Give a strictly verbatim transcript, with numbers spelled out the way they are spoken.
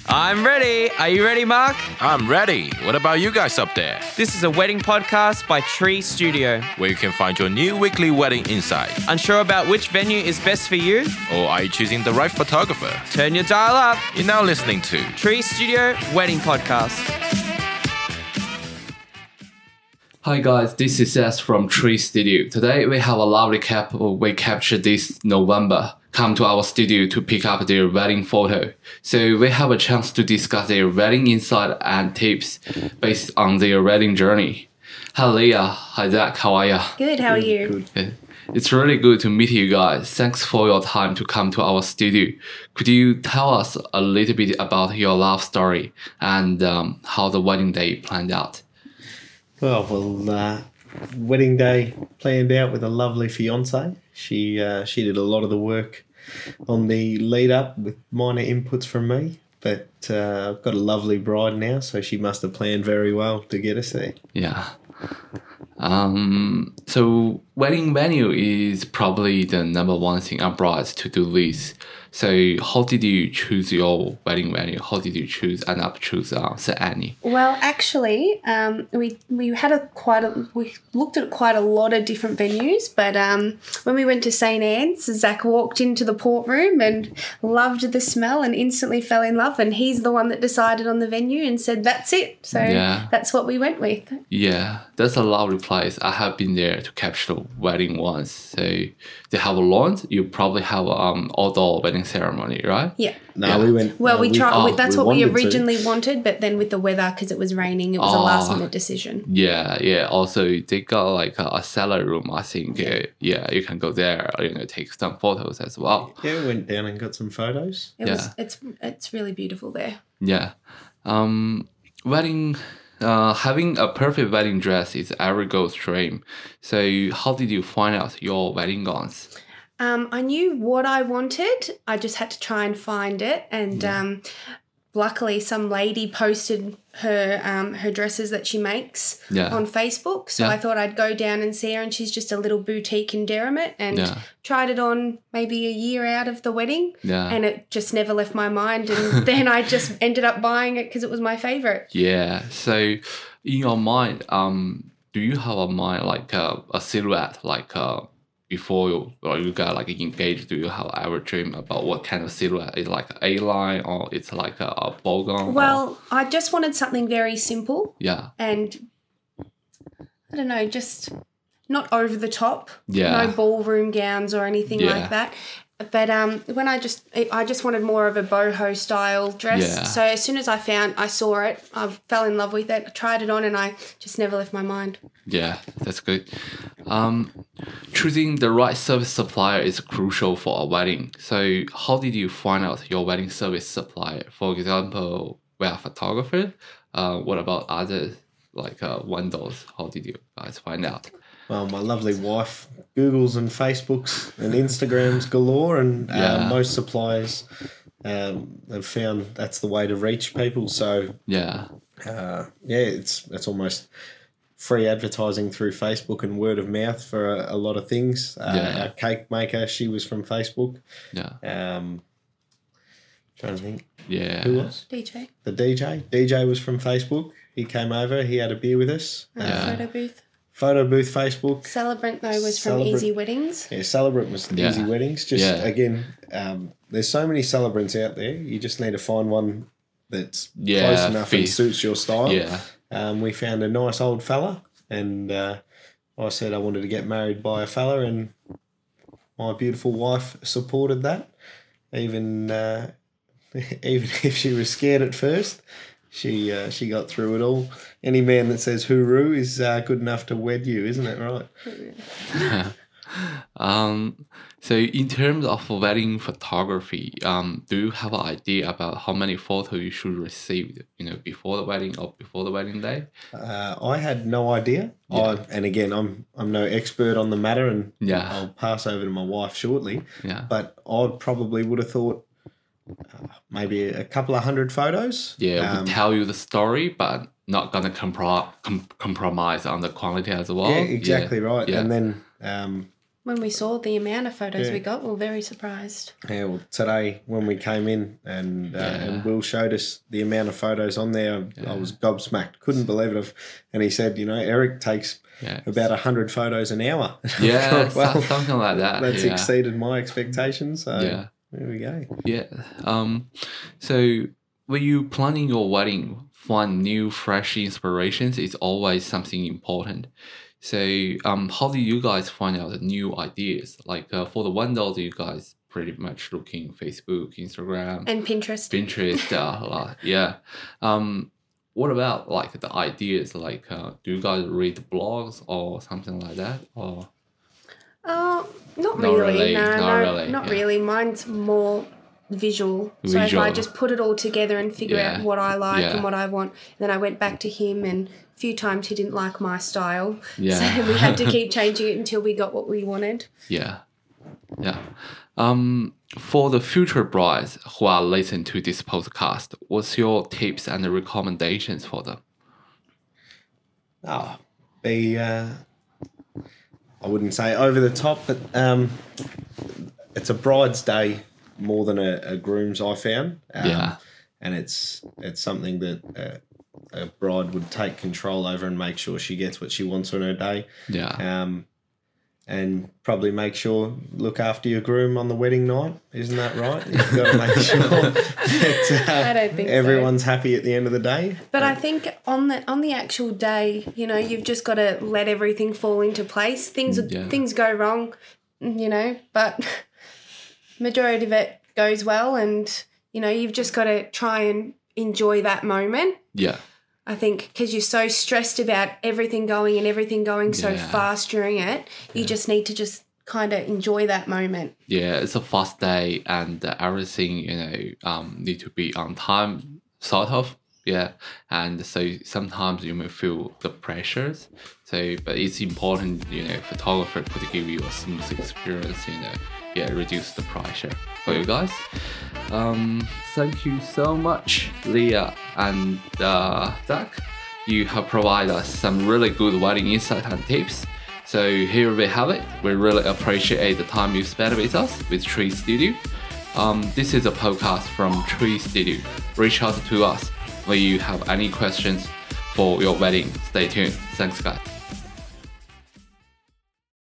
I'm ready. Are you ready, Mark? I'm ready. What about you guys up there? This is a wedding podcast by Tree Studio. Where you can find your new weekly wedding insight. Unsure about which venue is best for you? Or are you choosing the right photographer? Turn your dial up. You're now listening to Tree Studio Wedding Podcast. Hi guys, this is S from Tree Studio. Today we have a lovely couple we captured this November come to our studio to pick up their wedding photo. So we have a chance to discuss their wedding insight and tips based on their wedding journey. Hi Leah, hi Zach, how are you? Good, how are you? Good. It's really good to meet you guys. Thanks for your time to come to our studio. Could you tell us a little bit about your love story and um, how the wedding day planned out? Well, well, uh, wedding day planned out with a lovely fiance. She uh, she did a lot of the work on the lead up with minor inputs from me. But uh, I've got a lovely bride now, so she must have planned very well to get us there. Yeah. Um. So wedding venue is probably the number one thing on brides to do list. So how did you choose your wedding venue? How did you choose end up choose uh, Saint Annie? Well, actually, um, we we had a quite a we looked at quite a lot of different venues, but um, when we went to Saint Anne's, Zach walked into the port room and loved the smell and instantly fell in love. And he's the one that decided on the venue and said that's it. So Yeah. that's what we went with. Yeah, that's a lovely place. I have been there to capture the wedding once. So they have a lawn. You probably have um outdoor wedding ceremony, right? Yeah. No, Yeah. we went. Well, uh, we tried. oh, that's we what we wanted to. originally wanted, but then with the weather, because it was raining, it was a Oh. last minute decision. Yeah, yeah. Also, they got like a, a cellar room. I think. Yeah. yeah, you can go there. You know, take some photos as well. Yeah, we went down and got some photos. It Yeah. was. It's it's really beautiful there. Yeah. Um, wedding. Uh, having a perfect wedding dress is every girl's dream. So, how did you find out your wedding gowns? Um, I knew what I wanted. I just had to try and find it. And um, luckily, some lady posted her um, her dresses that she makes Yeah. on Facebook. So Yeah. I thought I'd go down and see her. And she's just a little boutique in Derrimut. And Yeah. tried it on maybe a year out of the wedding. Yeah. And it just never left my mind. And then I just ended up buying it because it was my favourite. Yeah. So, in your mind, um, do you have a mind like a, a silhouette, like uh, before you or you got like engaged? Do you have ever dream about what kind of silhouette? Is it like A line or it's like a, a bow gown? or- Well, I just wanted something very simple. yeah, And I don't know, just not over the top. Yeah. No ballroom gowns or anything Yeah. like that. But um, when I just, I just wanted more of a boho style dress. Yeah. So as soon as I found, I saw it, I fell in love with it. I tried it on, and I just never left my mind. yeah, that's good. Um, choosing the right service supplier is crucial for a wedding. So, how did you find out your wedding service supplier? For example, we are photographers. Uh, what about other like uh, vendors? How did you guys find out? Well, my lovely wife Googles and Facebooks and Instagrams galore, and uh, Yeah. most suppliers um, have found that's the way to reach people. So Yeah, uh, yeah, it's it's almost free advertising through Facebook and word of mouth for a, a lot of things. Uh, Yeah. Our cake maker, she was from Facebook. yeah, Um, trying to think, yeah. who was D J, the D J? D J was from Facebook. He came over. He had a beer with us. uh, Yeah. photo booth. Photo booth, Facebook. Celebrant, though, was from Celebrant. Easy Weddings. Yeah, Celebrant was Yeah. Easy Weddings. Just Yeah. again, um, there's so many celebrants out there. You just need to find one that's Yeah, close enough and fit. suits your style. Yeah, Um, we found a nice old fella, and uh, I said I wanted to get married by a fella, and my beautiful wife supported that. Even uh, even if she was scared at first, she uh, she got through it all. Any man that says hooroo is uh, good enough to wed you, isn't it right? Um, so in terms of wedding photography, um, do you have an idea about how many photos you should receive, you know, before the wedding or before the wedding day? Uh, I had no idea. Yeah. I, and again, I'm I'm no expert on the matter, and Yeah. I'll pass over to my wife shortly. Yeah. But I probably would have thought uh, maybe a couple of hundred photos. Yeah, Um, we tell you the story, but not gonna compro- com- compromise on the quality as well. yeah, exactly right. Yeah. And then um, When we saw the amount of photos Yeah. we got, we were very surprised. Yeah, well, today when we came in and uh, Yeah. and Will showed us the amount of photos on there, I was gobsmacked. Couldn't believe it. And he said, you know, Eric takes Yeah. about one hundred photos an hour. Yeah, well, so- something like that. that's yeah. exceeded my expectations. So Yeah. there we go. Yeah. Um. So, when you planning your wedding, find new, fresh inspirations is always something important. So, um, how do you guys find out the new ideas? Like uh, for the windows, you guys pretty much looking Facebook, Instagram, And Pinterest. Pinterest, uh, like, yeah. Um, what about like the ideas? Like, uh, do you guys read blogs or something like that? Or Oh, not, Not really. really, No, not no, really, not yeah. really. Mine's more visual. So if Visual. I just put it all together and figure Yeah. out what I like Yeah. and what I want, then I went back to him, and a few times he didn't like my style. Yeah. So we had to keep changing it until we got what we wanted. Yeah, yeah. Um, for the future brides who are listening to this podcast, what's your tips and recommendations for them? Oh, be, uh, I wouldn't say over the top, but um, it's a bride's day more than a, a groom's, I found. Um, Yeah. And it's it's something that uh, a bride would take control over and make sure she gets what she wants on her day. Yeah, Um, and probably make sure, look after your groom on the wedding night. Isn't that right? You've got to make sure that uh, I don't think so. everyone's happy at the end of the day. But I think on the on the actual day, you know, you've just got to let everything fall into place. Things Yeah. things go wrong, you know, but majority of it goes well, and you know, you've just got to try and enjoy that moment. yeah, I think because you're so stressed about everything going and everything going so Yeah. fast during it, you just need to just kind of enjoy that moment. yeah. It's a fast day, and uh, everything you know um need to be on time, sort of. Yeah, and so sometimes you may feel the pressures. So, but it's important, you know, photographer could give you a smooth experience. You know, yeah, reduce the pressure for you guys. Um, thank you so much, Leah and uh, Zach. You have provided us some really good wedding insight and tips. So here we have it. We really appreciate the time you spent with us with Tree Studio. Um, this is a podcast from Tree Studio. Reach out to us when you have any questions for your wedding. Stay tuned. Thanks, guys.